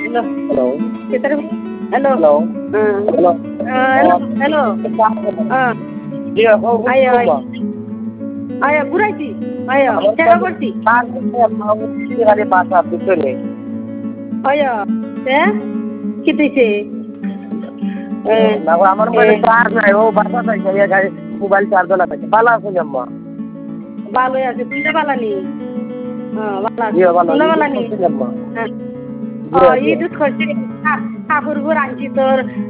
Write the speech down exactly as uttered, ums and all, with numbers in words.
Hello. Hello. Kita hello. Hello. Uh, Hello. uh, hello. Hello. Uh, Iya, kau ayo, berapa? ayo, ঘুরাইছি ayo, চেষ্টা করছি Pas mau kali bahasa betul ni. ayo, eh, কি দিছে না আমার মোবাইলে charge নাই ও বাসা নাই এই গাড়ি মোবাইল চার্জ লাগাইছে ভালো আছেন আম্মা ভালোই আছে তুই বালানি হ্যাঁ ভালো আছে জি ভালো তুই বালানি আছেন আম্মা হ্যাঁ ও ইদুত করছে কাপড় গুর আনছি তোর